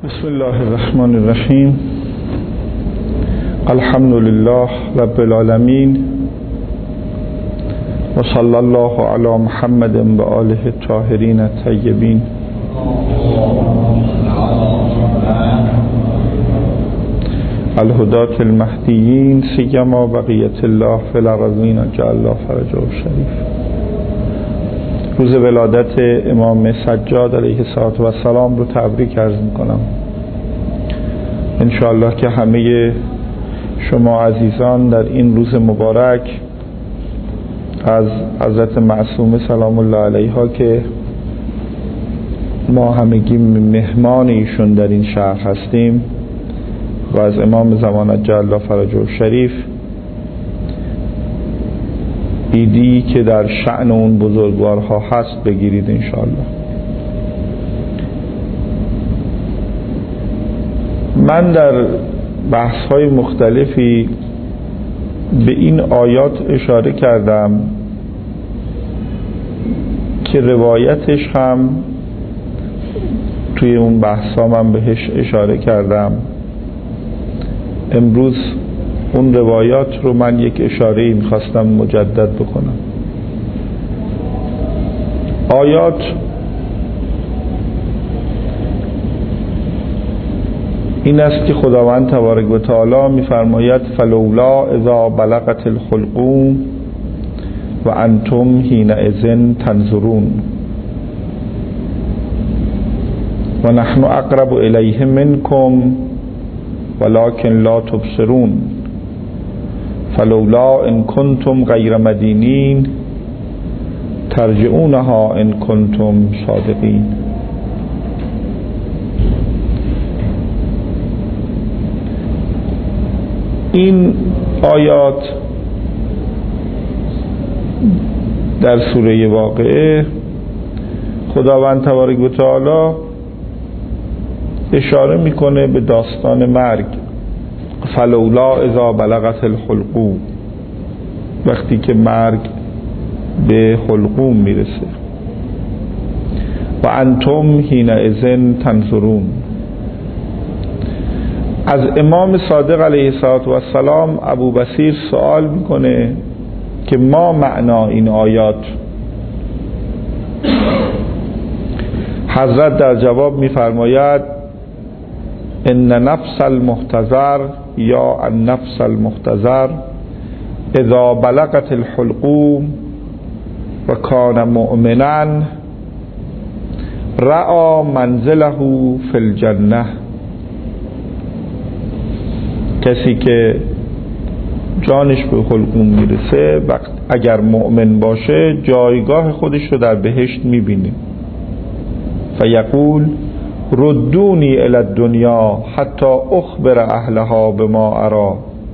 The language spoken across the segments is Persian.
بسم الله الرحمن الرحیم. الحمد لله رب العالمین و صلی الله علی محمد و آله الطاهرین الطیبین. الهداة المهدیین سیما بقیت الله فی الارضین جعل الله فرجه الشریف. روز ولادت امام سجاد علیه السلام رو تبریک عرض میکنم. انشاءالله که همه شما عزیزان در این روز مبارک از حضرت معصومه سلام الله علیها که ما همگی مهمان ایشون در این شهر هستیم و از امام زمان جعل الله فرجه الشریف ایدی که در شأن اون بزرگوارها هست بگیرید انشاءالله. من در بحث‌های مختلفی به این آیات اشاره کردم که روایتش هم توی اون بحث‌ها من بهش اشاره کردم. امروز اون روایات رو من یک اشاره‌ای می‌خواستم مجدد بکنم. آیات این است که خداوند تبارک و تعالی می‌فرماید فلولا اذا بلغت الحلقوم و انتم حینئذ تنظرون و نحن اقرب الیه منکم ولکن لا تبصرون فلولا ان کنتم غیر مدینین ترجعونها ان کنتم صادقین. این آیات در سوره واقعه خداوند تبارک و تعالی اشاره میکنه به داستان مرگ. فلولا اذا بلغت الحلقوم، وقتی که مرگ به حلقوم میرسه. و انتم حینئذ تنظرون. از امام صادق علیه السلام ابو بصیر سوال میکنه که ما معنا این آیات. حضرت در جواب میفرماید ان نفس المحتضر یا النفس المحتضر اذا بلغت الحلقوم و کان مؤمنا رأى منزله فی الجنه. کسی که جانش به حلقوم میرسه وقت اگر مؤمن باشه جایگاه خودش رو در بهشت میبینه. فیقول ردونی الی الدنیا حتی اخبر اهلها بما ارا.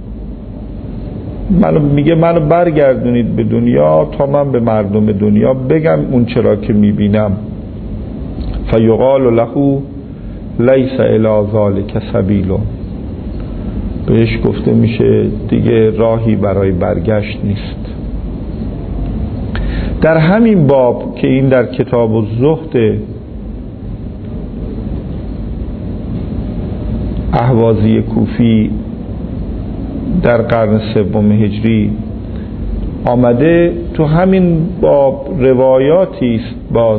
منو برگردونید به دنیا تا من به مردم دنیا بگم اون چرا که میبینم. فیقال له لیس الی ذلک سبیل. بهش گفته میشه دیگه راهی برای برگشت نیست. در همین باب که این در کتاب الزهد اهوازی کوفی در قرن سوم هجری آمده، تو همین باب روایاتی است باز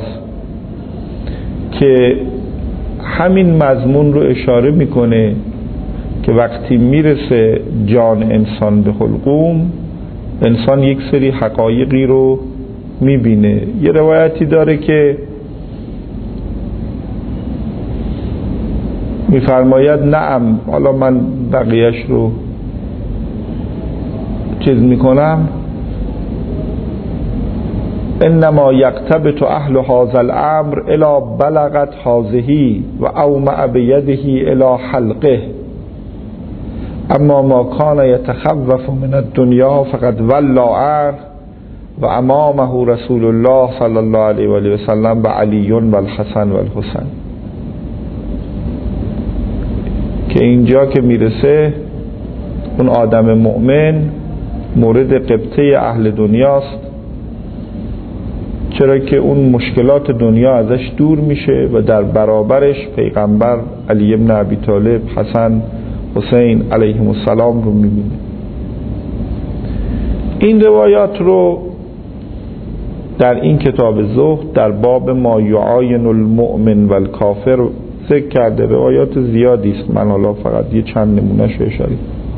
که همین مضمون رو اشاره میکنه که وقتی میرسه جان انسان به حلقوم انسان یک سری حقایقی رو میبینه. یه روایتی داره که میفرماید نعم، حالا من بقیهش رو چیز میکنم، انما یقتبط اهل هذا الامر الی بلغت هذه و اومع بیده الی حلقه اما ما کان یتخوف من الدنیا فقد ولا عنه و امامه رسول الله صلی الله علیه و آله و سلم و علی و الحسن و الحسین. که اینجا که میرسه اون آدم مؤمن مورد قبطه اهل دنیاست چرا که اون مشکلات دنیا ازش دور میشه و در برابرش پیغمبر علی ابن ابی طالب، حسن، حسین علیهم السلام رو میبینه. این روایات رو در این کتاب زهد در باب ما یعاین المؤمن و الکافر ذکر کرده. روایات زیادی است، من حالا فقط یه چند نمونه‌اش رو اشاره.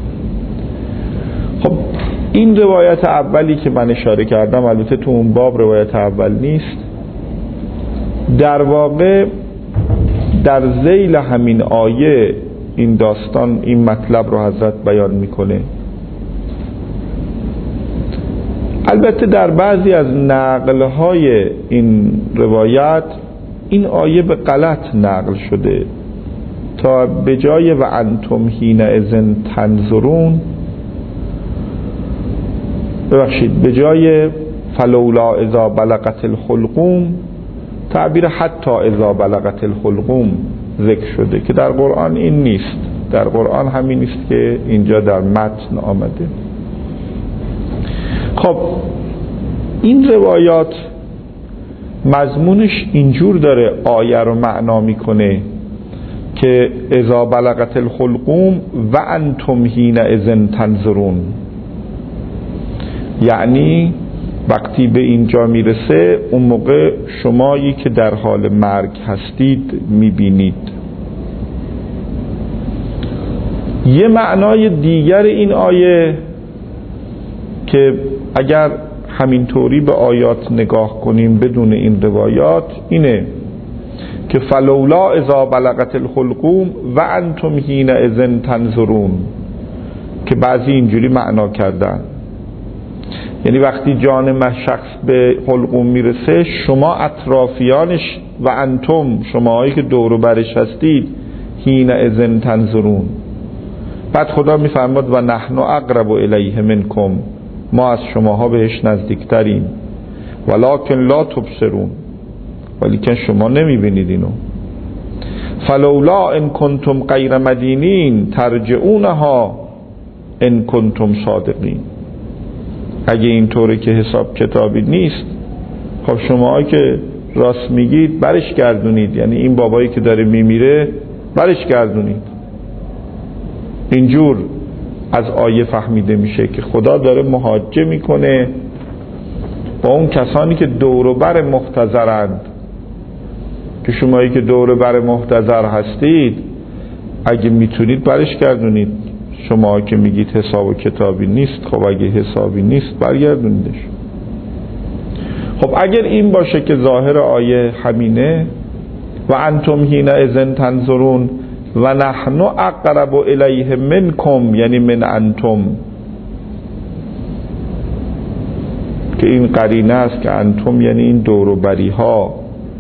خب این روایت اولی که من اشاره کردم، البته تو اون باب روایت اول نیست، در واقع در ذیل همین آیه این داستان، این مطلب رو حضرت بیان میکنه. البته در بعضی از نقل‌های این روایت این آیه به غلط نقل شده تا به جای و انتم حینئذ تنظرون، ببخشید، به جای فلولا اذا بلغت الحلقوم تعبیر حتی اذا بلغت الحلقوم ذکر شده که در قرآن این نیست. در قرآن همین نیست که اینجا در متن آمده. خب این روایات مضمونش اینجور داره آیه رو معنا میکنه که اذا بلغت الحلقوم و انتم حینئذ تنظرون، یعنی وقتی به اینجا میرسه اون موقع شمایی که در حال مرگ هستید میبینید. یه معنای دیگر این آیه که اگر همینطوری به آیات نگاه کنیم بدون این روایات اینه که فلولا اذا بلغت الحلقوم و انتم حینئذ تنظرون، که بعضی اینجوری معنا کردن، یعنی وقتی جان شخص به حلقوم میرسه شما اطرافیانش و انتم شماهایی که دور و برش هستید حینئذ تنظرون. بعد خدا میفرماد و نحن اقرب الیه منکم، ما از شماها بهش نزدیکتریم، ولکن لا تبصرون، ولیکن شما نمیبینید اینو. فلولا ان کنتم غیر مدینین ترجعونها ان کنتم صادقین. اگه اینطوره که حساب کتابی نیست، خب شماها که راست میگید برش گردونید، یعنی این بابایی که داره میمیره برش گردونید. اینجور از آیه فهمیده میشه که خدا داره محاجه میکنه با اون کسانی که دور و بر محتضرند، که شمایی که دور و بر محتضر هستید اگه میتونید برش گردونید. شما که میگید حساب و کتابی نیست، خب اگه حسابی نیست برگردونیدش. خب اگر این باشه که ظاهر آیه همینه و انتم حینئذ تنظرون و نحن اقرب الیه منکم، یعنی من انتم، که این قرینه است که انتم یعنی این دور و بری ها.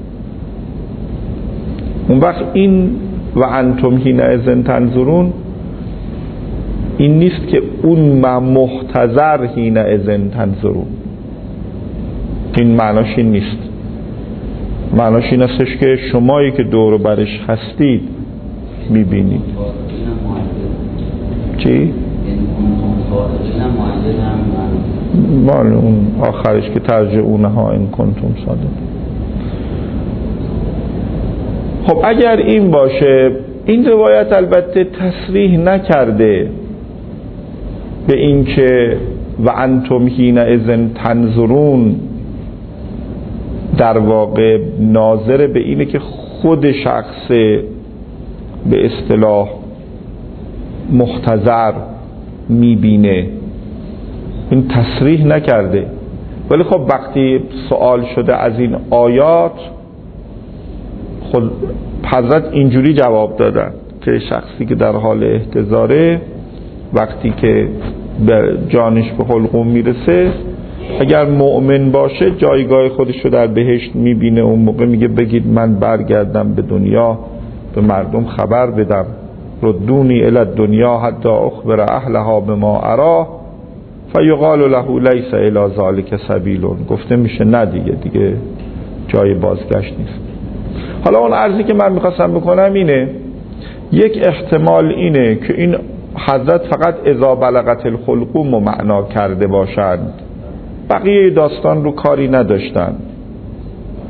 اون وقت این و انتم حینئذ تنظرون این نیست که اون محتضر حینئذ تنظرون، این معناش این نیست. معناش این استش که شمایی که دور و برش هستید میبینید. چی؟ مال اون آخرش که ترجعونها ان کنتم صادق. خب اگر این باشه، این روایت البته تصریح نکرده به این که و انتم حینئذ تنظرون در واقع ناظر به اینه که خود شخص به اصطلاح محتضر میبینه، این تصریح نکرده. ولی خب وقتی سوال شده از این آیات، خود حضرت اینجوری جواب دادن که شخصی که در حال احتضاره وقتی که به جانش به حلقوم میرسه، اگر مؤمن باشه جایگاه خودش رو در بهشت میبینه. اون موقع میگه بگید من برگردم به دنیا به مردم خبر بدم، ردونی الی الدنیا حتی اخبر اهلها بما ارا فیقال له لیس الی ذلک سبیل. گفته میشه نه دیگه جای بازگشت نیست. حالا اون عرضی که من میخواستم بکنم اینه، یک احتمال اینه که این حضرت فقط اذا بلغت الحلقوم معنا کرده باشند، بقیه داستان رو کاری نداشتن.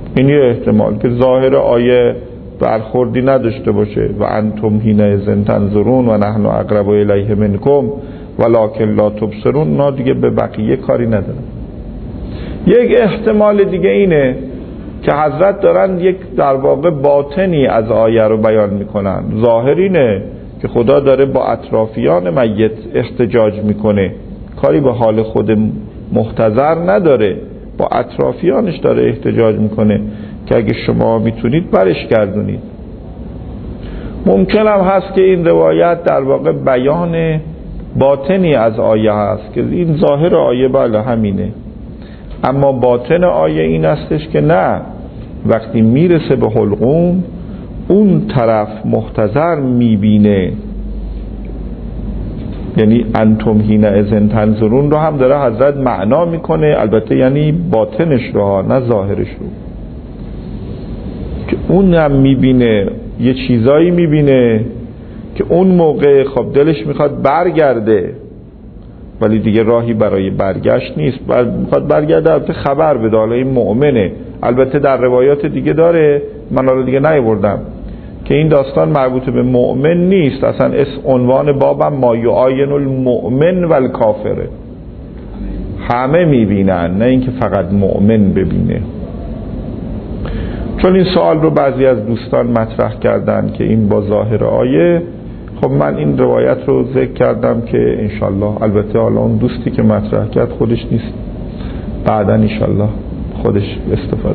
این یه احتمال که ظاهر آیه برخوردی نداشته باشه و انتم حینئذ تنظرون و نحن اقرب الیه منکم ولکن لا تبصرون، نه دیگه به بقیه کاری نداره. یک احتمال دیگه اینه که حضرت دارن یک در واقع باطنی از آیه رو بیان میکنن. ظاهر اینه که خدا داره با اطرافیان میت احتجاج میکنه، کاری به حال خود محتضر نداره، با اطرافیانش داره احتجاج میکنه که اگه شما میتونید برش گردونید. ممکن هم هست که این روایت در واقع بیان باطنی از آیه هست که این ظاهر آیه بله همینه، اما باطن آیه این هستش که نه، وقتی میرسه به حلقوم اون طرف محتضر میبینه، یعنی انتم حینئذ تنظرون رو هم داره حضرت معنا میکنه، البته یعنی باطنش رو نه ظاهرش رو، که اون هم میبینه، یه چیزایی میبینه که اون موقع خب دلش میخواد برگرده ولی دیگه راهی برای برگشت نیست، میخواد برگرده، البته خبر بده، حالا این مؤمنه. البته در روایات دیگه داره، من حالا دیگه نیاوردم، که این داستان مربوط به مؤمن نیست، اصلا عنوان بابم ما یعاین المؤمن و الکافره، همه میبینن، نه اینکه فقط مؤمن ببینه. چون این سوال رو بعضی از دوستان مطرح کردن که این با ظاهر آیه، خب من این روایت رو ذکر کردم که انشالله، البته حالا اون دوستی که مطرح کرد خودش نیست، بعدا انشالله خودش استفاده.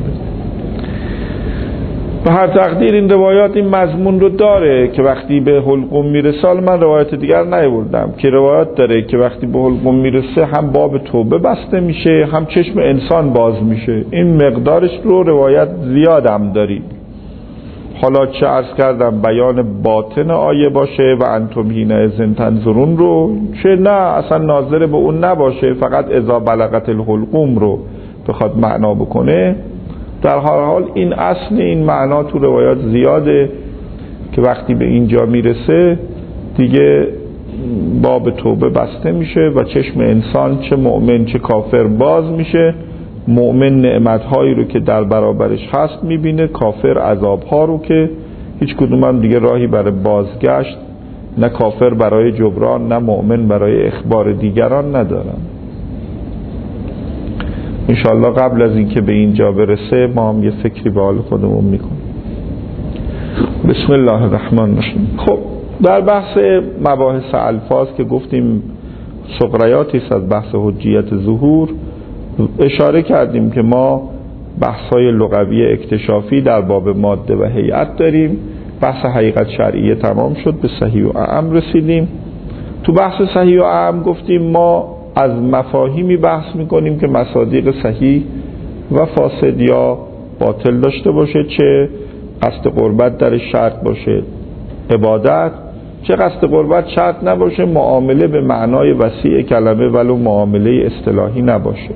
به هر تقدیر این روایات این مضمون رو داره که وقتی به حلقوم میرسه، من روایت دیگر نیاوردم که روایت داره که وقتی به حلقوم میرسه هم باب توبه بسته میشه، هم چشم انسان باز میشه. این مقدارش رو روایت زیادم داری. حالا چه عرض کردم بیان باطن آیه باشه و انتم حینئذ تنظرون رو، چه نه اصلا ناظر به اون نباشه، فقط اذا بلغت الحلقوم رو بخواد معنا بکنه، در هر حال این اصل این معنا تو روایات زیاده که وقتی به اینجا میرسه دیگه باب توبه بسته میشه و چشم انسان چه مؤمن چه کافر باز میشه. مؤمن نعمتهایی رو که در برابرش هست میبینه، کافر عذابها رو که هیچ کدوم هم دیگه راهی برای بازگشت، نه کافر برای جبران نه مؤمن برای اخبار دیگران ندارن. انشاءالله قبل از اینکه به اینجا برسه ما هم یه فکری به حال خودمون میکنیم. بسم الله الرحمن الرحیم. خب در بحث مباحث الفاظ که گفتیم سقریاتی از بحث حجیت ظهور، اشاره کردیم که ما بحث‌های لغوی اکتشافی در باب ماده و هیئت داریم. بحث حقیقت شرعیه تمام شد، به صحیح و اعم رسیدیم. تو بحث صحیح و اعم گفتیم ما از مفاهیمی بحث میکنیم که مصادیق صحیح و فاسد یا باطل داشته باشه، چه قصد قربت در شرط باشه عبادت، چه قصد قربت شرط نباشه معامله به معنای وسیع کلمه ولو معامله اصطلاحی نباشه.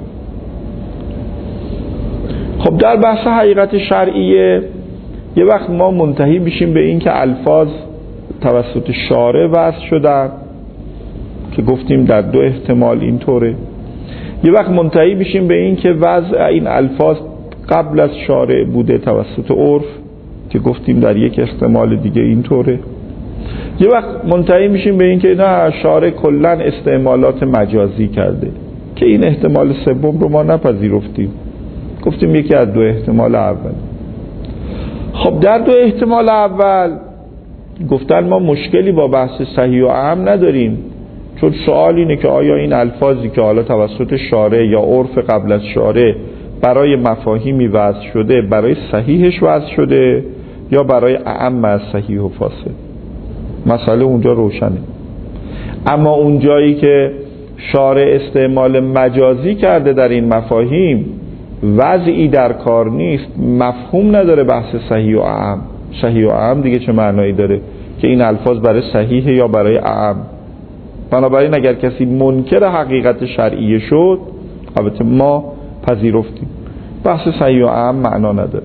خب در بحث حقیقت شرعیه یه وقت ما منتهی بشیم به این که الفاظ توسط شارع وضع شدن که گفتیم در دو احتمال اینطوره، یه وقت منتهی بشیم به این که وضع این الفاظ قبل از شارع بوده توسط عرف که گفتیم در یک احتمال دیگه اینطوره، یه وقت منتهی میشیم به این که نه شارع کلن استعمالات مجازی کرده که این احتمال سوم رو ما نپذیرفتیم، گفتیم یکی از دو احتمال اول. خب در دو احتمال اول گفتن ما مشکلی با بحث صحیح و اعم نداریم، چون سوال اینه که آیا این الفاظی که حالا توسط شارع یا عرف قبل از شارع برای مفاهیمی وضع شده برای صحیحش وضع شده یا برای اعم از صحیح و فاسد. مسئله اونجا روشنه. اما اون جایی که شارع استعمال مجازی کرده در این مفاهیم، وضعی در کار نیست، مفهوم نداره بحث صحیح و اعم. صحیح و اعم دیگه چه معنایی داره که این الفاظ برای صحیح یا برای اعم؟ بنابراین اگر کسی منکر حقیقت شرعیه شد، البته ما پذیرفتیم، بحث صحیح و اعم معنا نداره.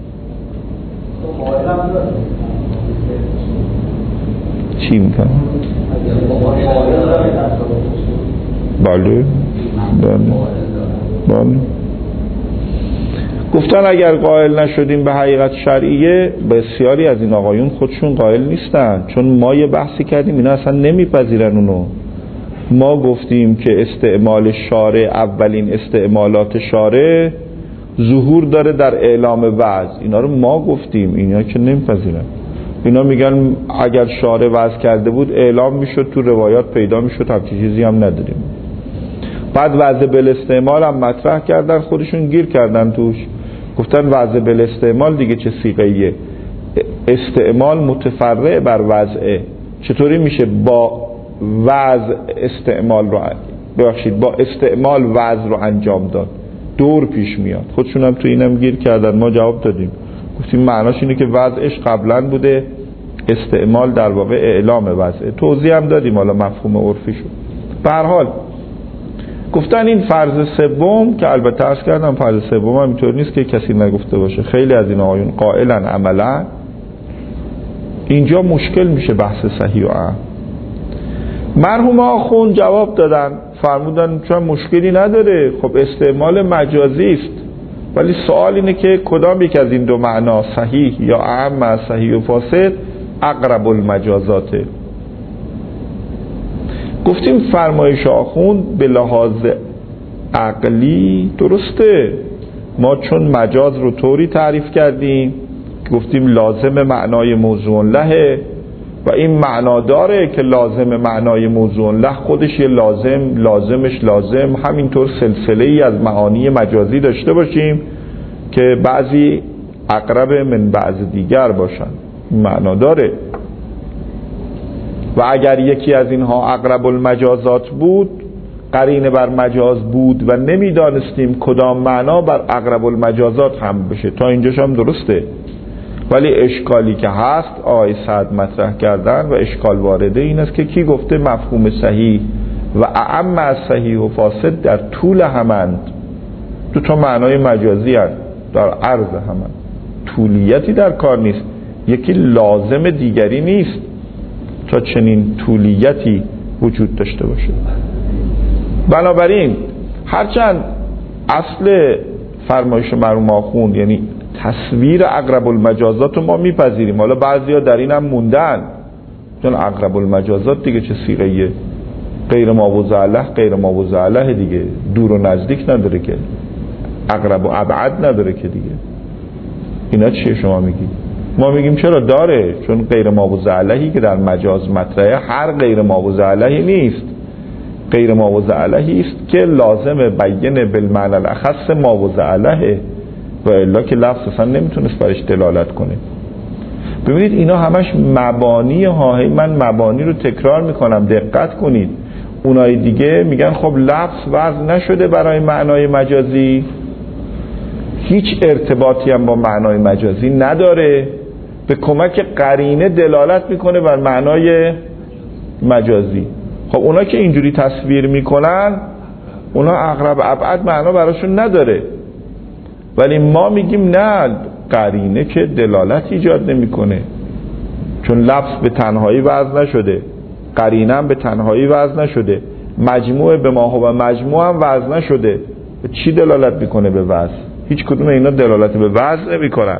چی میکنه؟ بله گفتن اگر قائل نشدیم به حقیقت شرعیه، بسیاری از این آقایون خودشون قائل نیستن، چون ما یه بحثی کردیم اینا اصلا نمیپذیرن اونو. ما گفتیم که استعمال شارع، اولین استعمالات شارع ظهور داره در اعلام وعظ. اینا رو ما گفتیم، اینا که نمیپذیرن. اینا میگن اگر شارع وعظ کرده بود اعلام میشد، تو روایات پیدا میشد، همچین چیزی هم نداریم. بعد وعظ بالاستعمال هم مطرح کردن، خودشون گیر کردن توش، گفتن وعظ بالاستعمال دیگه چه صیغه‌ایه؟ استعمال متفرع بر وضعه. چطوری میشه با وعظ استعمال رو با استعمال وعظ رو انجام داد؟ دور پیش میاد. خودشون هم تو اینم گیر کردن. ما جواب دادیم، گفتیم معناش اینه که وضعش قبلا بوده، استعمال در واقع اعلام وضعه. توضیح هم دادیم حالا مفهوم عرفی شد. به هر حال گفتن این فرض سوم که البته عرض کردم فرض سوم هم اینطور نیست که کسی نگفته باشه، خیلی از این آقایون قائلا عملا. اینجا مشکل میشه بحث صحیح و اعم. مرحوم آخوند جواب دادن، فرمودن چون مشکلی نداره، خب استعمال مجازی است، ولی سوال اینه که کدام یک از این دو معنا صحیح یا اعم، صحیح و فاسد، اقرب المجازاته. گفتیم فرمایش آخوند به لحاظ عقلی درسته. ما چون مجاز رو طوری تعریف کردیم گفتیم لازم معنای موضوع له، و این معنا داره که لازم معنای موضوع له خودش یه لازمش لازم همینطور سلسله ای از معانی مجازی داشته باشیم که بعضی اقرب من بعض دیگر باشن. معنا داره. و اگر یکی از اینها اقرب المجازات بود، قرینه بر مجاز بود و نمیدانستیم کدام معنا بر اقرب المجازات هم بشه. تا اینجاش هم درسته. ولی اشکالی که هست آقای سعد مطرح کردن و اشکال وارده این است که کی گفته مفهوم صحیح و اعم از صحیح و فاسد در طول همند؟ دو تا معنای مجازی هست، در عرض همند. طولیتی در کار نیست، یکی لازم دیگری نیست تا چنین طولیتی وجود داشته باشه. بنابراین هرچند اصل فرمایش مرحوم آخوند یعنی تصویر اقرب المجازات رو ما میپذیریم، حالا بعضیا در این هم موندن، چون اقرب المجازات دیگه چه صیغه‌ایه؟ غیر ماوضع له، غیر ماوضع له دیگه، دور و نزدیک نداره که، اقرب و ابعد نداره که دیگه. اینا چیه شما میگید؟ ما میگیم چرا داره، چون غیر ماوضع لهی که در مجاز مطرحه هر غیر ماوضع لهی نیست، غیر ماوضع لهی است که لازم بین بالمعنى الاخص ماوضع لهه، و الا که لفظ اصلا نمیتونست برش دلالت کنه. ببینید اینا همش مبانی ها، من مبانی رو تکرار میکنم، دقت کنید. اونای دیگه میگن خب لفظ وضع نشده برای معنای مجازی، هیچ ارتباطی هم با معنای مجازی نداره، به کمک قرینه دلالت میکنه بر معنای مجازی. خب اونا که اینجوری تصویر میکنن، اونا اقرب ابعد معنا براشون نداره، ولی ما میگیم نه، قرینه که دلالت ایجاد نمیکنه، چون لفظ به تنهایی وضع نشده، قرینه هم به تنهایی وضع نشده، مجموع به ما هو مجموع هم وضع نشده. چی دلالت میکنه به وضع؟ هیچ کدوم اینا دلالت به وضع نمیکنن،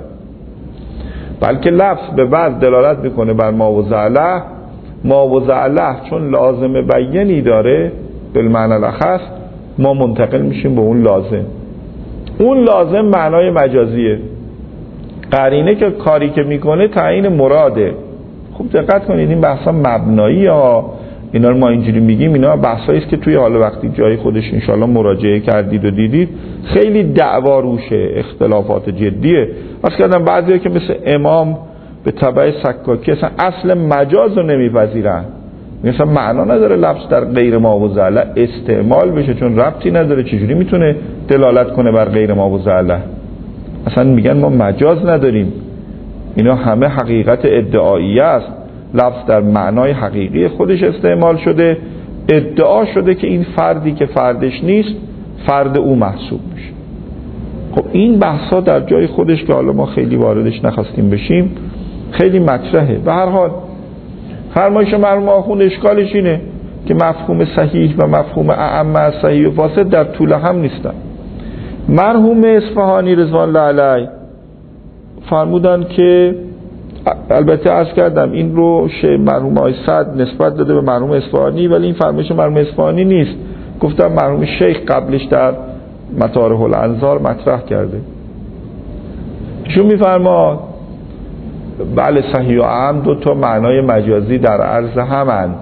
بلکه لفظ به وضع دلالت میکنه بر ماوضع له. ماوضع له چون لازم بیانی داره بالمعنى الاخص، ما منتقل میشیم به اون لازم. اون لازم معنای مجازیه، قرینه که کاری که میکنه تعیین مراده. خوب دقت کنید، این بحثا مبنایی ها، اینا رو ما اینجوری میگیم، اینا بحثایی است که توی حال وقتی جای خودش انشالله مراجعه کردید و دیدید خیلی دعوا روشه، اختلافات جدیه. واسه کردم بعضیا که مثل امام به تبع سکاکی اصل مجاز رو نمیپذیرن، مثلا معنا نداره لفظ در غیر ماوضع له استعمال بشه چون ربطی نداره، چجوری میتونه دلالت کنه بر غیر ماوضع له؟ اصلا میگن ما مجاز نداریم. اینا همه حقیقت ادعایی است، لفظ در معنای حقیقی خودش استعمال شده، ادعا شده که این فردی که فردش نیست فرد او محسوب میشه. خب این بحثا در جای خودش که حالا ما خیلی واردش نخواستیم بشیم خیلی مطرحه. به هر حال فرمایش مرحوم آخوند اشکالش اینه که مفهوم صحیح و مفهوم اعم از صحیح و فاسد در طول هم نیستن. مرحوم اصفهانی رضوان الله علیه فرمودن که، البته عرض کردم این رو مرحوم آقای سعد نسبت داده به مرحوم اصفهانی، ولی این فرمایش مرحوم اصفهانی نیست، گفتم مرحوم شیخ قبلش در مطارح الانظار مطرح کرده. ایشون میفرماد بله صحیح و اعم دو تا معنای مجازی در عرض همند،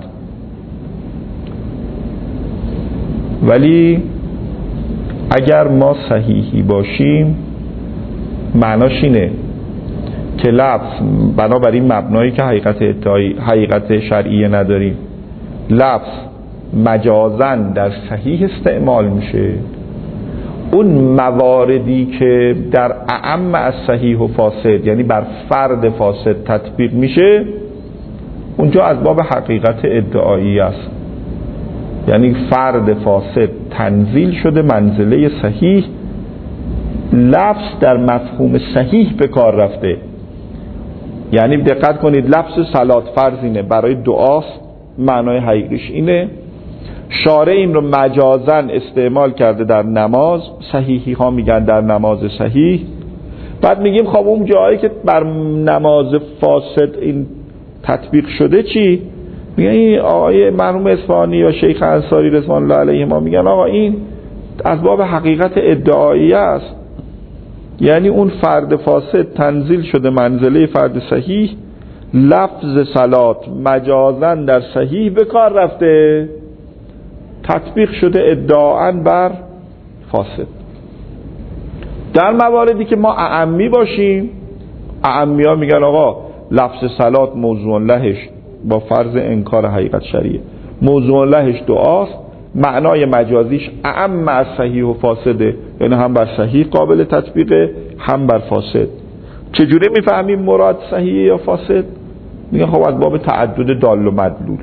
ولی اگر ما صحیحی باشیم معناش اینه که لفظ بنابراین مبنایی که حقیقت شرعی نداریم، لفظ مجازن در صحیح استعمال میشه، اون مواردی که در اعم از صحیح و فاسد یعنی بر فرد فاسد تطبیق میشه اونجا از باب حقیقت ادعایی است، یعنی فرد فاسد تنزیل شده منزله صحیح، لفظ در مفهوم صحیح به کار رفته. یعنی دقت کنید لفظ صلات فرض اینه برای دعاست، معنای حقیقیش اینه، شارع این رو مجازن استعمال کرده در نماز، صحیحی ها میگن در نماز صحیح، بعد میگیم خب اون جایی که بر نماز فاسد این تطبیق شده چی؟ میگن آقای مرحوم اصفهانی یا شیخ انصاری رضوان الله علیهما میگن آقا این از باب حقیقت ادعایی است، یعنی اون فرد فاسد تنزیل شده منزله فرد صحیح، لفظ صلات مجازن در صحیح به کار رفته، تطبیق شده ادعاً بر فاسد. در مواردی که ما اعمی باشیم، اعمی ها میگن آقا لفظ صلات موضوع لهش با فرض انکار حقیقت شرعیه، موضوع لهش دعاست، معنای مجازیش اعم از صحیح و فاسده، یعنی هم بر صحیح قابل تطبیقه هم بر فاسد. چجوری میفهمیم مراد صحیح یا فاسد؟ میگن خب از باب تعدد دال و مدلول.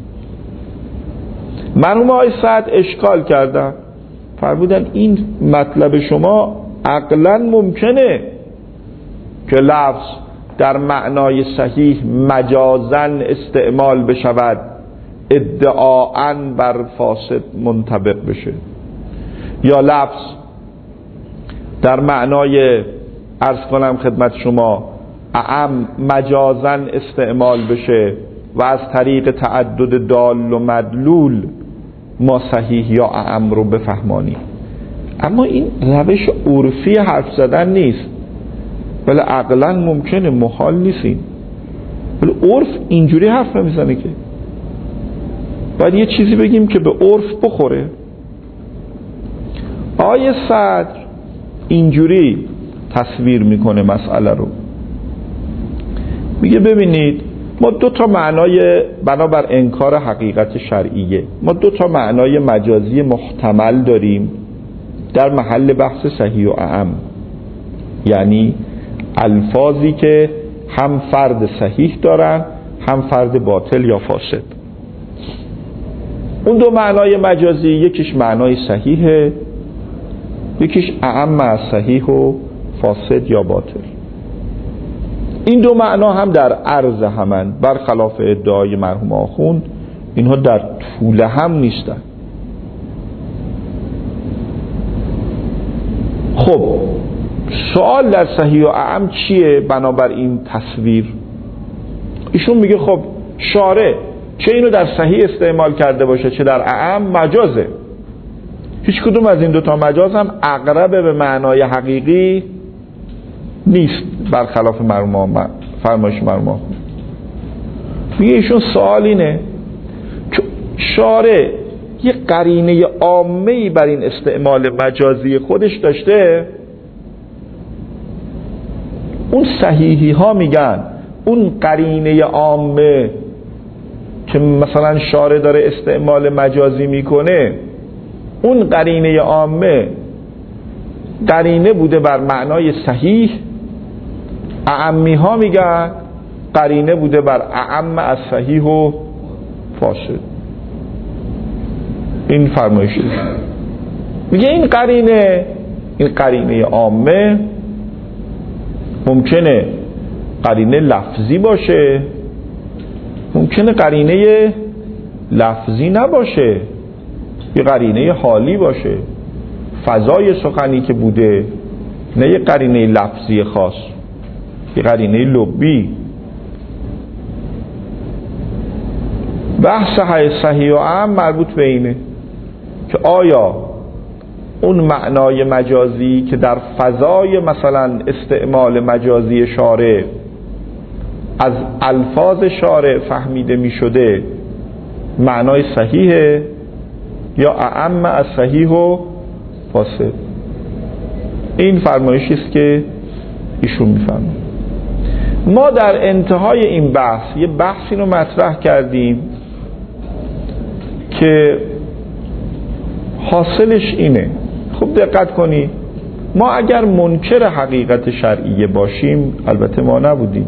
مرحوم آقای سعد اشکال کردن، فرمودن این مطلب شما عقلا ممکنه که لفظ در معنای صحیح مجازن استعمال بشود ادعاً بر فاسد منطبق بشه، یا لفظ در معنای عرض کنم خدمت شما اعم مجازن استعمال بشه و از طریق تعدد دال و مدلول ما صحیح یا اعم رو بفهمانیم. اما این روش عرفی حرف زدن نیست، ولی عقلا ممکنه، محال نیست، ولی عرف اینجوری حرف نمیزنه که باید یه چیزی بگیم که به عرف بخوره. آیه صدر اینجوری تصویر میکنه مسئله رو، میگه ببینید ما دو تا معنای بنابر انکار حقیقت شرعیه، ما دو تا معنای مجازی محتمل داریم در محل بحث صحیح و اعم، یعنی الفاظی که هم فرد صحیح دارن هم فرد باطل یا فاسد. اون دو معنای مجازی یکیش معنای صحیحه، یکیش اعم از صحیح و فاسد یا باطل. این دو معنا هم در عرض همند، برخلاف ادعای مرحوم آخوند اینها در طول هم نیستن. خب سوال در صحیح و اعم چیه بنابر این تصویر؟ ایشون میگه خب شارع چه اینو در صحیح استعمال کرده باشه چه در اعم مجازه، هیچ کدوم از این دوتا مجاز هم اقرب به معنای حقیقی نیست، برخلاف فرمایش مرحوم. میگه ایشون سوال اینه شارع یه قرینه عامه‌ای بر این استعمال مجازی خودش داشته، اون صحیحی ها میگن اون قرینه عامه که مثلا شارع داره استعمال مجازی میکنه، اون قرینه عامه قرینه بوده بر معنای صحیح، اعمی ها میگن قرینه بوده بر اعم از صحیح و فاسد. این فرمایشه میگه این قرینه عامه ممکنه قرینه لفظی باشه، ممکنه قرینه لفظی نباشه، یه قرینه حالی باشه. فضای سخنی که بوده، نه یه قرینه لفظی خاص، یه قرینه لغوی. بحث صحیح و عام مربوط به اینه که آیا اون معنای مجازی که در فضای مثلا استعمال مجازی شارع از الفاظ شارع فهمیده می شده معنای صحیحه یا اعم از صحیح و فاسد. این فرمایشی است که ایشون می‌فرمایند. ما در انتهای این بحث یه بحثی رو مطرح کردیم که حاصلش اینه، خوب دقت کنید، ما اگر منکر حقیقت شرعیه باشیم، البته ما نبودیم،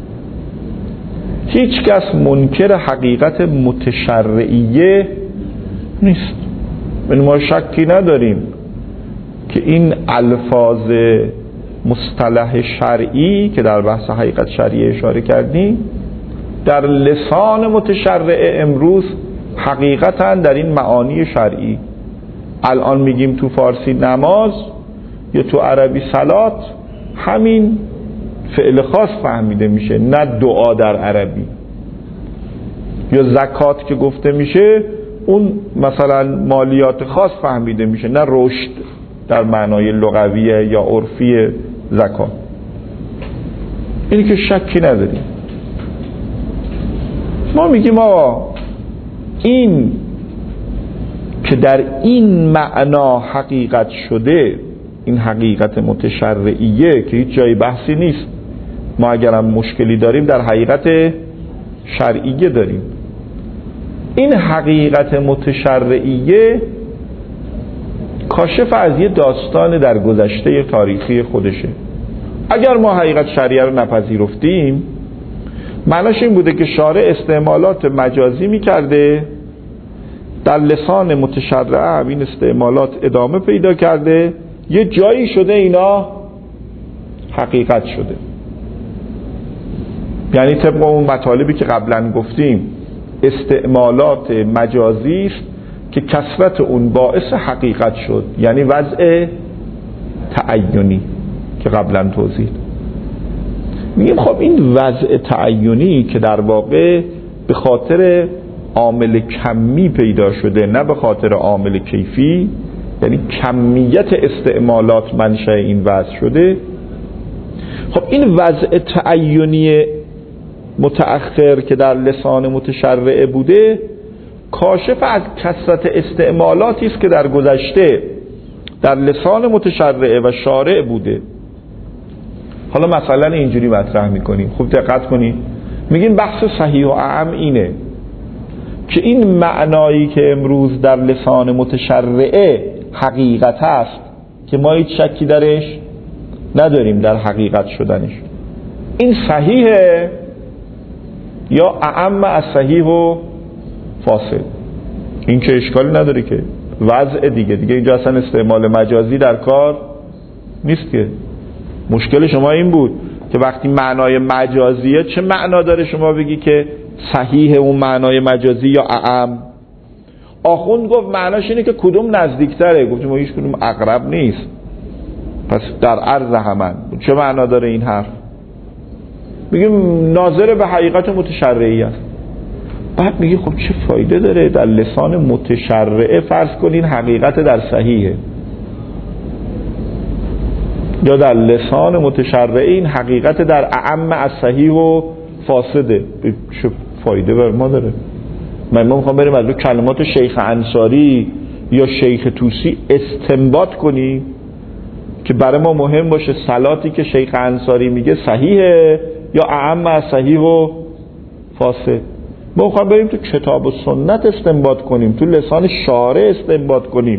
هیچ کس منکر حقیقت متشرعیه نیست. ما شکی نداریم که این الفاظ مصطلح شرعی که در بحث حقیقت شرعیه اشاره کردیم در لسان متشرع امروز حقیقتا در این معانی شرعی، الان میگیم تو فارسی نماز یا تو عربی صلات، همین فعل خاص فهمیده میشه، نه دعا در عربی. یا زکات که گفته میشه اون مثلا مالیات خاص فهمیده میشه، نه رشد در معنای لغوی یا عرفی زکات. اینی که شکی نداریم. ما میگیم آقا این که در این معنا حقیقت شده، این حقیقت متشرعیه که هیچ جای بحثی نیست، ما اگرم مشکلی داریم در حقیقت شرعیه داریم. این حقیقت متشرعیه کاشف از یه داستان در گذشته تاریخی خودشه. اگر ما حقیقت شرعیه رو نپذیرفتیم، معناش این بوده که شارع استعمالات مجازی میکرده، در لسان متشرع این استعمالات ادامه پیدا کرده، یه جایی شده اینا حقیقت شده. یعنی طبق اون مطالبی که قبلا گفتیم، استعمالات مجازی است که کثرت اون باعث حقیقت شد، یعنی وضع تعینی که قبلا توضیح دادم. میگیم خب این وضع تعینی که در واقع به خاطر عامل کمی پیدا شده، نه به خاطر عامل کیفی، یعنی کمیت استعمالات منشأ این وضع شده. خب این وضع تعینی متأخر که در لسان متشرع بوده کاشف از کثرت استعمالاتی است که در گذشته در لسان متشرع و شارع بوده. حالا مثلا اینجوری مطرح میکنیم، خوب دقت کنید، میگیم بحث صحیح و اعم اینه که این معنایی که امروز در لسان متشرع حقیقت است که ما هیچ شکی درش نداریم در حقیقت شدنش، این صحیحه یا اعم از صحیح و فاسد. این که اشکالی نداره که وضع دیگه اینجا اصلا استعمال مجازی در کار نیست که. مشکل شما این بود که وقتی معنای مجازیه چه معنا داره شما بگی که صحیح اون معنای مجازی یا اعم؟ آخوند گفت معناش اینه که کدوم نزدیکتره، گفتیم ما هیچ کدوم اقرب نیست، پس در عرض همن. چه معنا داره این حرف؟ میگیم ناظر به حقیقت متشرعی است. بعد میگی خب چه فایده داره در لسان متشرعه فرض کنین حقیقت در صحیحه، یا در لسان متشرعه این حقیقت در اعم از صحیح و فاسده، چه فایده بر ما داره؟ ما میخوام بریم از کلمات شیخ انصاری یا شیخ طوسی استنباط کنیم که برای ما مهم باشه صلاتی که شیخ انصاری میگه صحیحه یا اعم از صحیح و فاسد. ما میخوام بریم تو کتاب و سنت استنباط کنیم، تو لسان شارع استنباط کنیم،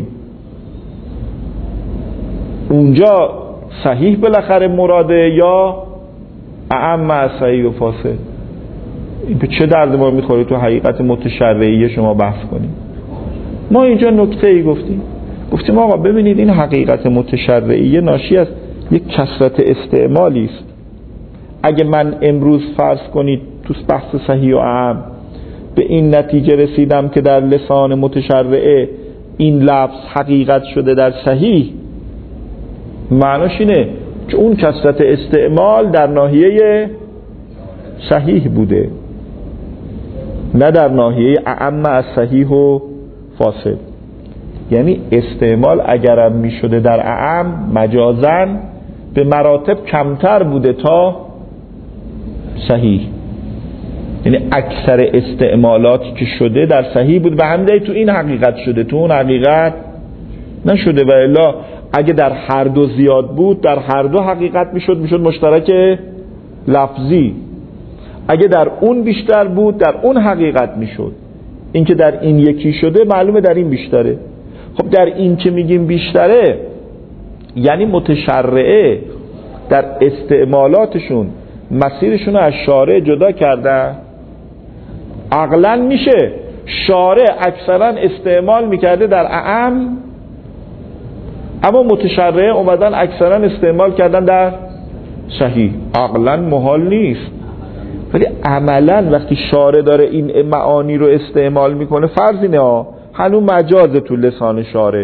اونجا صحیح بالاخره مراده یا اعم از صحیح و فاسد. این به چه درد ما میخوره تو حقیقت متشرعیه شما بحث کنیم؟ ما اینجا نکته ای گفتیم آقا ببینید این حقیقت متشرعیه ناشی از یک کثرت استعمالی است. اگه من امروز فرض کنید تو بحث صحیح و اعم به این نتیجه رسیدم که در لسان متشرعه این لفظ حقیقت شده در صحیح، معناش اینه که اون کثرت استعمال در ناحیه صحیح بوده، نه در ناحیه اعم از صحیح و فاسد. یعنی استعمال اگرم می شده در اعم مجازن به مراتب کمتر بوده تا صحیح، یعنی اکثر استعمالاتی که شده در صحیح بود و همین تو این حقیقت شده، تو اون حقیقت نشده. و الا اگه در هر دو زیاد بود در هر دو حقیقت میشد مشترک لفظی، اگه در اون بیشتر بود در اون حقیقت میشد. این که در این یکی شده معلومه در این بیشتره. خب در این که میگیم بیشتره یعنی متشرعه در استعمالاتشون مسیرشون رو از شارع جدا کردن. عقلاً میشه شارع اکثرا استعمال میکرده در اعم، اما متشرعه اومدن اکثرا استعمال کردن در صحیح. عقلاً محال نیست، ولی عملاً وقتی شارع داره این معانی رو استعمال میکنه، فرض اینه هنوز مجاز تو لسان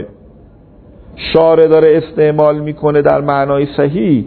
شارع داره استعمال میکنه در معنای صحیح،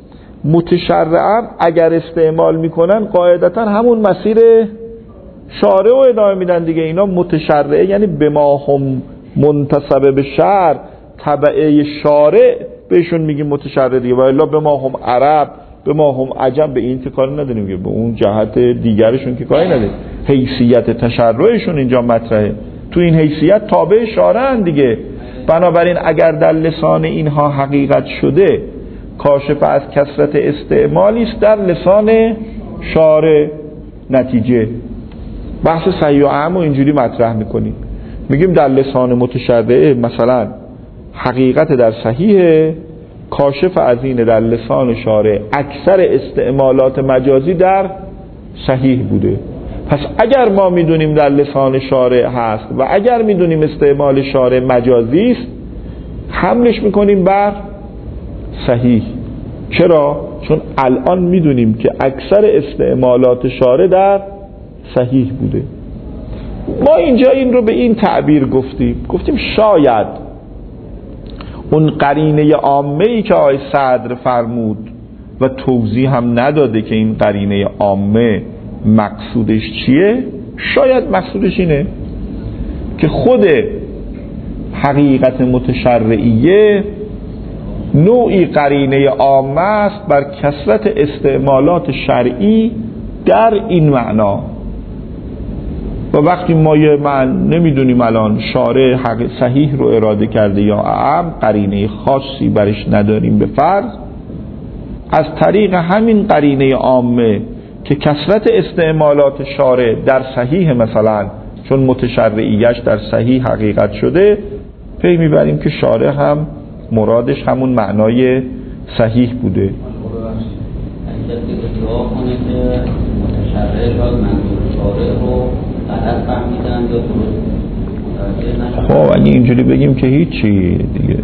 متشرعه اگر استعمال میکنن قاعدتا همون مسیر شارع رو ادامه میدن دیگه. اینا متشرعه یعنی به ما هم منتسب به شرع، تبعه شارع بهشون میگیم متشرع دیگه. و الا به ما هم عرب، به ما هم عجم، به این که کاری نداریم، به اون جهت دیگرشون که کاری نداریم. حیثیت تشرعشون اینجا مطرحه، تو این حیثیت تابع شارعن دیگه. بنابراین اگر در لسان اینها حقیقت شده، کاشف از کثرت استعمالی است در لسان شارع. نتیجه بحث صحیح و اعم رو اینجوری مطرح میکنیم، میگیم در لسان متشرعه مثلا حقیقت در صحیحه، کاشف از اینه در لسان شارع اکثر استعمالات مجازی در صحیح بوده. پس اگر ما میدونیم در لسان شارع هست و اگر میدونیم استعمال شارع مجازی است، حملش میکنیم بر صحیح. چرا؟ چون الان میدونیم که اکثر استعمالات شارع در صحیح بوده. ما اینجا این رو به این تعبیر گفتیم شاید اون قرینه عامه‌ای که آقای صدر فرمود و توضیح هم نداده که این قرینه عامه مقصودش چیه، شاید مقصودش اینه که خود حقیقت متشرعیه نوعی قرینه عامه است بر کثرت استعمالات شرعی در این معنا. و وقتی ما نمیدونیم الان شارع صحیح رو اراده کرده یا اعم، قرینه خاصی برش نداریم به فرض، از طریق همین قرینه عامه که کثرت استعمالات شارع در صحیح مثلا چون متشرعیش در صحیح حقیقت شده، پی میبریم که شارع هم مرادش همون معنای صحیح بوده. خب اگه اینجوری بگیم که هیچی دیگه.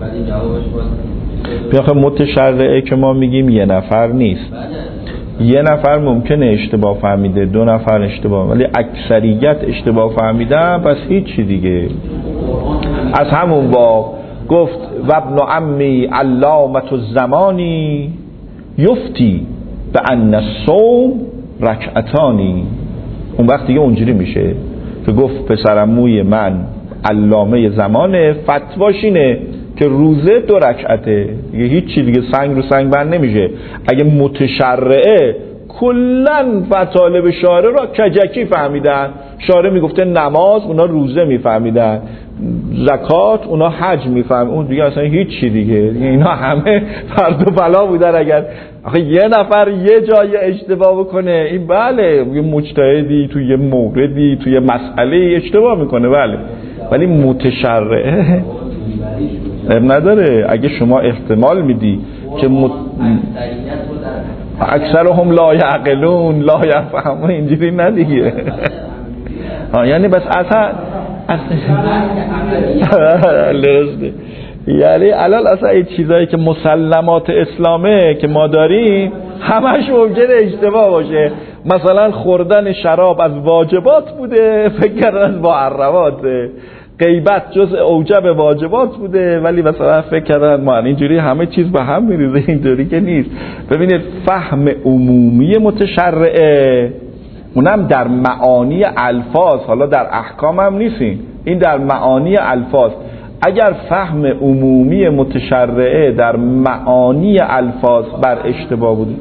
بیاخه متشرعه که ما میگیم یه نفر نیست، یه نفر ممکنه اشتباه فهمیده، دو نفر اشتباه، ولی اکثریت اشتباه فهمیدن، پس هیچی دیگه. از همون باب گفت و ابن عمی علامة الزمانی یفتی به ان الصوم رکعتانی. اون وقت دیگه اونجوری میشه که گفت پسرعموی من علامه زمانه، فتواش اینه که روزه 2 رکعته دیگه. هیچی دیگه سنگ رو سنگ بند نمیشه. اگه متشرعه کلن مطالب شارع را کجکی فهمیدن، شارع میگفته نماز، اونا روزه میفهمیدن، زکات اونا حج میفهم، اون دیگه اصلا هیچی دیگه. اینا همه فرد و بلا بودن. اگر آخه یه نفر یه جای اشتباه بکنه، این بله یه مجتهدی تو یه موردی تو یه مسئله اشتباه میکنه، بله، ولی متشرعه نداره. اگه شما احتمال میدی که اکثرهم لا یعقلون لا یفهمون، اینجوری نه دیگه. یعنی بس اصلا یعنی الان اصلا این چیزایی که مسلمات اسلامه که ما داریم همش ممکنه اشتباه باشه. مثلا خوردن شراب از واجبات بوده، فکر کردن از محرماته، غیبت جزء اوجب واجبات بوده، ولی مثلا فکر کردن ما اینجوری همه چیز به هم میریزه. اینجوری که نیست. ببینید فهم عمومی متشرعه اونم در معانی الفاظ، حالا در احکام هم نیستیم، این در معانی الفاظ. اگر فهم عمومی متشرعه در معانی الفاظ بر اشتباه بوده،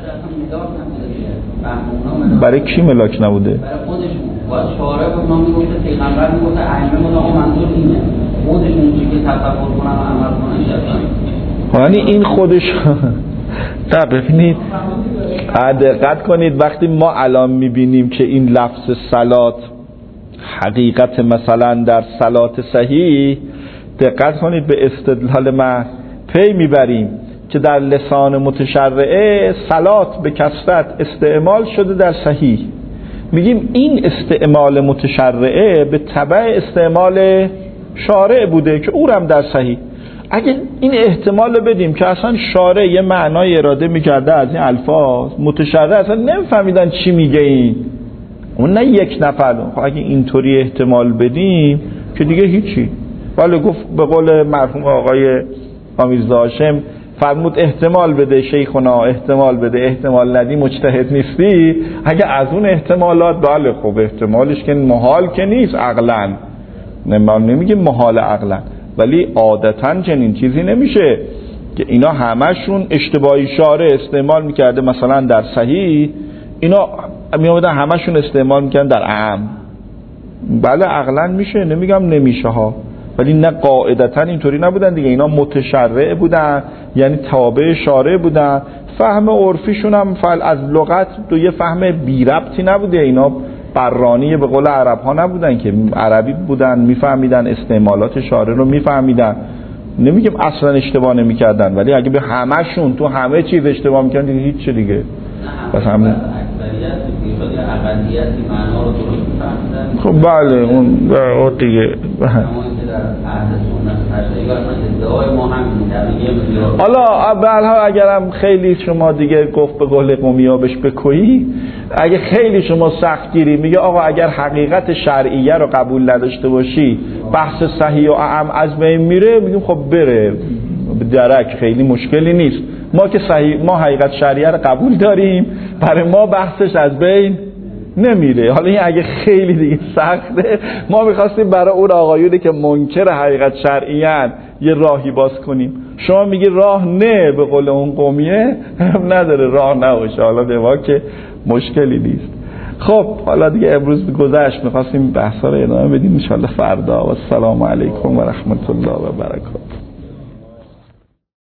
برای کی ملاک نبوده؟ برای خودشون. باید شارع بود ما میگفته پیغمبر میگفته ائمه ملاک منظور اینه، خودشون چی که تصور کنن و عمل کنن. یعنی این خودش نه ببینید دقت کنید وقتی ما الان میبینیم که این لفظ صلات حقیقت مثلا در صلات صحیح، دقت کنید به استدلال ما پی میبریم که در لسان متشرعه صلات به کثرت استعمال شده در صحیح. میگیم این استعمال متشرعه به تبع استعمال شارع بوده که او هم در صحیح. اگه این احتمال بدیم که اصلا شارع یه معنای اراده میکرده از این الفاظ، متشرع اصلا نمیفهمیدن چی میگه این، اون نه یک نفر. اگه اینطوری احتمال بدیم که دیگه هیچی. ولی گفت به قول مرحوم آقای آمیزاده هاشم فرمود احتمال بده شیخنا، احتمال بده، احتمال ندی مجتهد نیستی. اگه از اون احتمالات بله خب احتمالش که محال که نیست عقلاً، نمیگه محال عقلاً، ولی عادتاً چنین چیزی نمیشه که اینا همشون اشتباهی شارع استعمال میکرده مثلا در صحیح، اینا میامدن همشون استعمال میکردن در عام. بله عقلاً میشه، نمیگم نمیشه ها، ولی نه قاعدتاً اینطوری نبودن دیگه. اینا متشرع بودن، یعنی تابع شارع بودن. فهم عرفیشون هم از لغت یه فهم بی ربطی نبوده. اینا برانی به قول عرب ها نبودن که عربی بودن، میفهمیدن استعمالات شارع رو میفهمیدن. نمیگم اصلا اشتباه نمیکردن، ولی اگه به همشون تو همه چیز اشتباه میکردن دیگه هیچ چه دیگه. بس همون خب بله اون دیگه. حالا بعدها اگرم خیلی شما دیگه گفت به قول قومیا بهش بکویی، اگه خیلی شما سخت گیری میگه آقا اگر حقیقت شرعیه رو قبول نداشته باشی بحث صحیح و اعم از بین میره، میگیم خب بره درک، خیلی مشکلی نیست. ما که صحیح، ما حقیقت شرعیه رو قبول داریم، برای ما بحثش از بین نمیره. حالا این اگه خیلی دیگه سخته، ما میخواستیم برای اون آقایونی که منکر حقیقت شرعیه یه راهی باز کنیم. شما میگی راه نه، به قول اون قومیه نداره راه نباشه. حالا به ما که مشکلی نیست. خب حالا دیگه امروز گذشت، میخواستیم بحثا رو ادامه بدیم ان شاء الله فردا. و السلام علیکم و رحمت الله و برکاته.